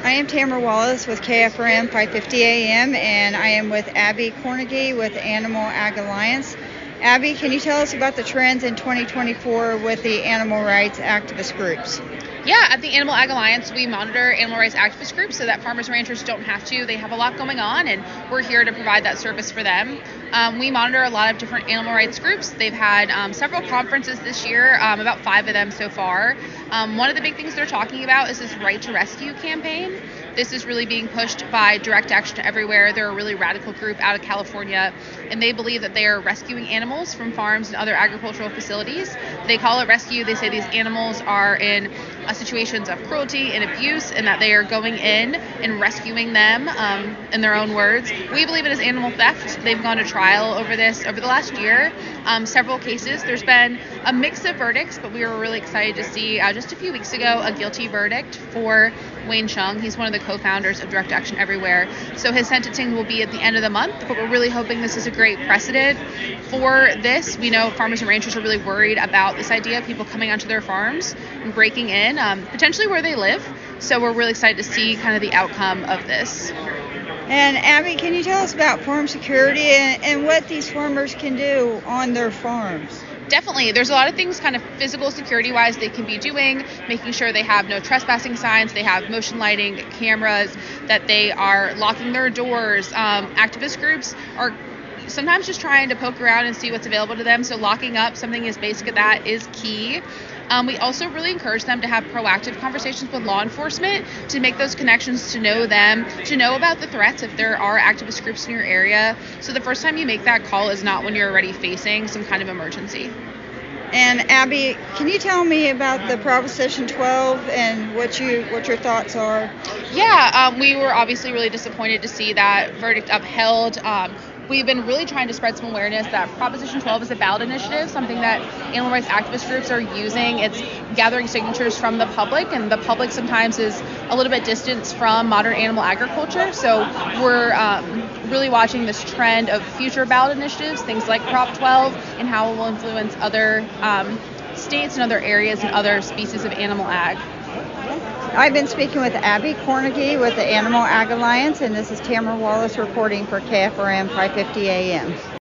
I am Tamara Wallace with KFRM 550 AM, and I am with Abby Cornegie with Animal Ag Alliance. Abby, can you tell us about the trends in 2024 with the animal rights activist groups? Yeah, at the Animal Ag Alliance, we monitor animal rights activist groups so that farmers and ranchers don't have to. They have a lot going on, and we're here to provide that service for them. We monitor a lot of different animal rights groups. They've had several conferences this year, about 5 of them so far. One of the big things they're talking about is this Right to Rescue campaign. This is really being pushed by Direct Action Everywhere. They're a really radical group out of California, and they believe that they are rescuing animals from farms and other agricultural facilities. They call it rescue. They say these animals are in situations of cruelty and abuse, and that they are going in and rescuing them, in their own words. We believe it is animal theft. They've gone to trial over this over the last year, several cases. There's been a mix of verdicts, but we were really excited to see just a few weeks ago a guilty verdict for Wayne Chung. He's one of the co-founders of Direct Action Everywhere. So his sentencing will be at the end of the month, but we're really hoping this is a great precedent for this. We know farmers and ranchers are really worried about this idea of people coming onto their farms and breaking in, potentially where they live. So we're really excited to see kind of the outcome of this. And Abby, can you tell us about farm security and what these farmers can do on their farms? Definitely. There's a lot of things kind of physical security wise they can be doing, making sure they have no trespassing signs, they have motion lighting cameras, that they are locking their doors. Activist groups are sometimes just trying to poke around and see what's available to them. So locking up something as basic as that is key. We also really encourage them to have proactive conversations with law enforcement, to make those connections, to know them, to know about the threats if there are activist groups in your area. So the first time you make that call is not when you're already facing some kind of emergency. And Abby, can you tell me about the Proposition 12 and what your thoughts are? Yeah, we were obviously really disappointed to see that verdict upheld. We've been really trying to spread some awareness that Proposition 12 is a ballot initiative, something that animal rights activist groups are using. It's gathering signatures from the public, and the public sometimes is a little bit distanced from modern animal agriculture. So we're really watching this trend of future ballot initiatives, things like Prop 12, and how it will influence other states and other areas and other species of animal ag. I've been speaking with Abby Cornegie with the Animal Ag Alliance, and this is Tamara Wallace reporting for KFRM 550 AM.